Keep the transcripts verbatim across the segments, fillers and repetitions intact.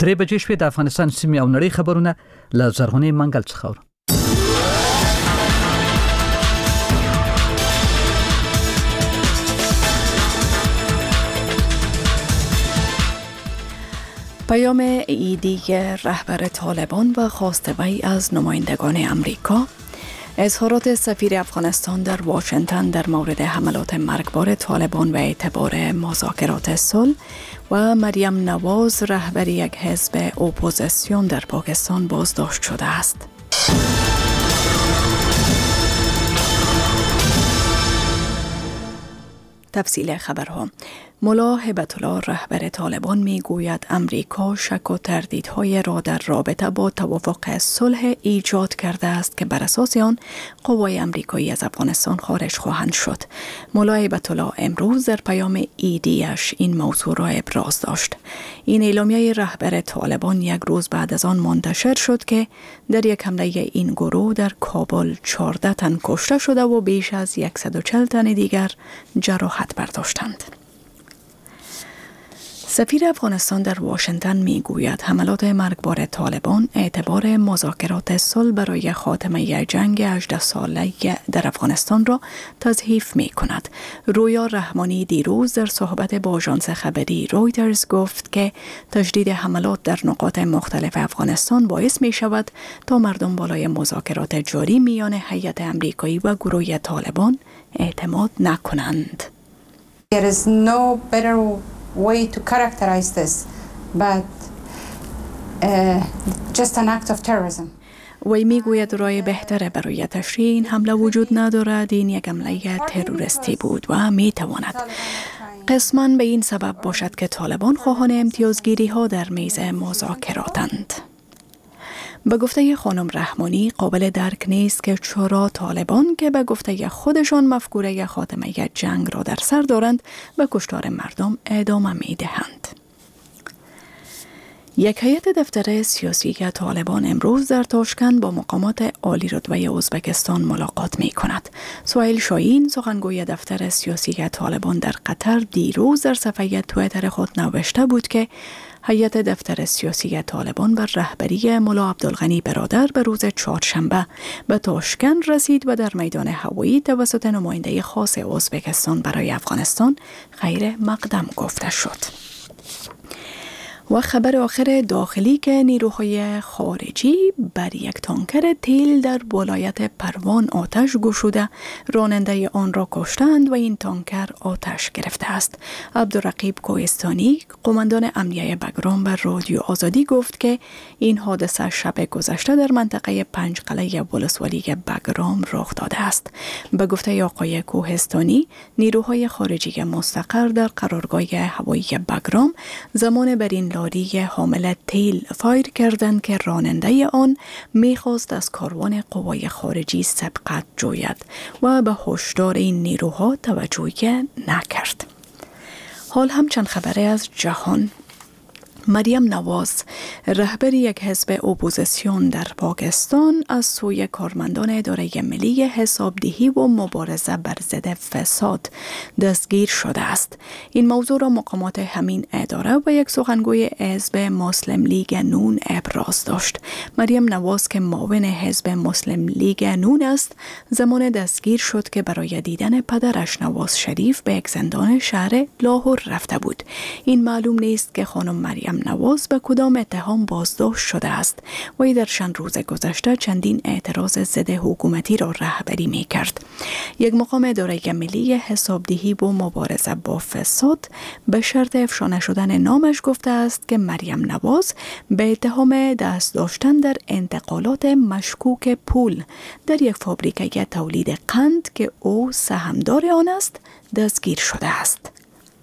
درې بجې شپې د افغانستان سیمې او نړۍ خبرونه له زرغونې منګل څخه اورو. پیام ایدی رهبر طالبان و خواست وی از نمایندگان امریکا، اظهارات سفیر افغانستان در واشنگتن در مورد حملات مرگبار طالبان و اعتبار مذاکرات صلح و مریم نواز رهبر یک حزب اپوزیسیون در پاکستان بازداشت شده است. تفصیل خبرها. ملا هبت الله رهبر طالبان می گوید امریکا شک و تردیدهای را در رابطه با توافق صلح ایجاد کرده است که بر اساس آن قوای امریکایی از افغانستان خارج خواهند شد. ملا هبت الله امروز در پیام ایدیش این موضوع را ابراز داشت. این اعلامیه رهبر طالبان یک روز بعد از آن منتشر شد که در یک حمله این گروه در کابل چهارده تن کشته شده و بیش از صد و چهل تن دیگر جراحت برداشتند. سفیر افغانستان در واشنگتن می گوید حملات مرگبار طالبان اعتبار مذاکرات صلح برای خاتمه جنگ هجده ساله در افغانستان را تضعیف می کند. رویا رحمانی دیروز در صحبت با آژانس خبری رویترز گفت که تجدید حملات در نقاط مختلف افغانستان باعث می شود تا مردم بالای مذاکرات جاری میان هیئت امریکایی و گروه طالبان اعتماد نکنند. There is no better way to characterize this, but uh, just an act of terrorism. وی میگوید رای بهتره برای تشریح این حمله وجود ندارد. این یک حمله تروریستی بود و میتواند قسماً به این سبب باشد که طالبان خواهان امتیازگیری ها در میز مذاکراتند. به گفته خانم رحمانی قابل درک نیست که چرا طالبان که به گفته خودشان مفکوره خاتمه جنگ را در سر دارند به کشتار مردم ادامه می دهند. یک هیئت دفتر سیاسی طالبان امروز در تاشکند با مقامات عالی رتبه ازبکستان ملاقات می کند. سهیل شاهین سخنگوی دفتر سیاسی طالبان در قطر دیروز در صفحه توییتر خود نوشته بود که هیئت دفتر سیاسی طالبان بر رهبری ملا عبدالغنی برادر به روز چهارشنبه به تاشکند رسید و در میدان هوایی توسط نماینده خاص ازبکستان برای افغانستان خیر مقدم گفته شد. و خبر آخر داخلی که نیروهای خارجی بر یک تانکر تیل در ولایت پروان آتش گشوده راننده آن را کشتند و این تانکر آتش گرفته است. عبدالرقیب کوهستانی قماندان امنیه بگرام بر رادیو آزادی گفت که این حادثه شب گذشته در منطقه پنج قلعه ولسوالی بگرام رخ داده است. به گفته آقای کوهستانی نیروهای خارجی مستقر در قرارگاه هوایی بگرام زمان بر این لاری حامل تیل فایر کردند که راننده آن میخواست از کاروان قوای خارجی سبقت جوید و به هشدار این نیروها توجه نکرد. حال هم چند خبره از جهان. مریم نواز رهبر یک حزب اپوزیسیون در پاکستان از سوی کارمندان اداره ملی حسابدهی و مبارزه بر ضد فساد دستگیر شده است. این موضوع را مقامات همین اداره و یک سخنگوی حزب مسلم لیگ نون ابراز داشت. مریم نواز که معاون حزب مسلم لیگ نون است زمان دستگیر شد که برای دیدن پدرش نواز شریف به یک زندان شهر لاهور رفته بود. این معلوم نیست که خانم مریم نواز به کدام اتهام بازداشت شده است. وی در چند روز گذشته چندین اعتراض ضد حکومتی را رهبری می کرد. یک مقام اداره ملی حسابدهی و مبارزه با فساد به شرط افشا نشدن نامش گفته است که مریم نواز به اتهام دست داشتن در انتقالات مشکوک پول در یک فابریکه تولید قند که او سهامدار آن است دستگیر شده است.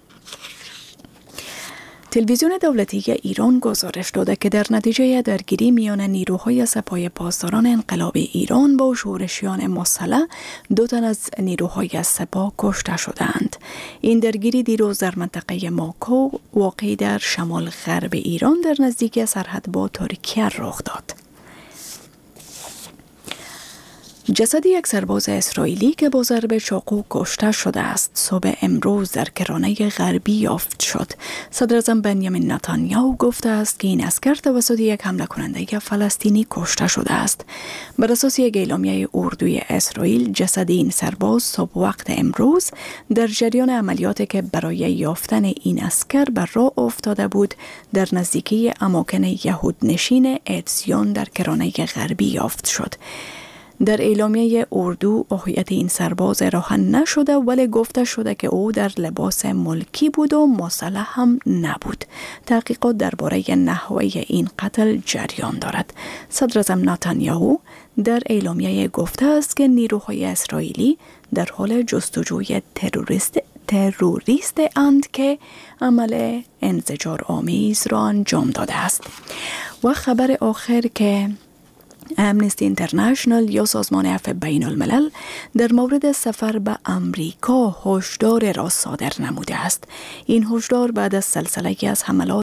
تلویزیون دولتی ایران گزارش داده که در نتیجه درگیری میان نیروهای سپاه پاسداران انقلاب ایران با شورشیان مسلح دو تن از نیروهای سپاه کشته شدند. این درگیری دیروز در منطقه ماکو واقع در شمال غرب ایران در نزدیکی سرحد با ترکیه رخ داد. جسد یک سرباز اسرائیلی که با ضرب چاقو کشته شده است صبح امروز در کرانه غربی یافت شد. صدر اعظم بنیامین نتانیاهو گفته است که این عسکر توسط یک حمله کننده فلسطینی کشته شده است. بر اساس یک اعلامیه اردوی اسرائیل، جسد این سرباز صبح وقت امروز در جریان عملیاتی که برای یافتن این عسکر بر راه افتاده بود در نزدیکی اماکن یهودنشین اتزیون در کرانه غربی یافت شد. در اعلامیه اردو هویت این سرباز روشن نشده، ولی گفته شده که او در لباس ملکی بود و مسلح هم نبود. تحقیقات درباره نحوه این قتل جریان دارد. صدر اعظم نتانیاهو در اعلامیه گفته است که نیروهای اسرائیلی در حال جستجوی تروریست تروریست اند که عمل انزجار آمیز را انجام داده است. و خبر آخر که امنستی اینترنشنال یا سازمان عفو بین الملل در مورد سفر به امریکا هشدار را صادر نموده است. این هشدار بعد از سلسله از حملات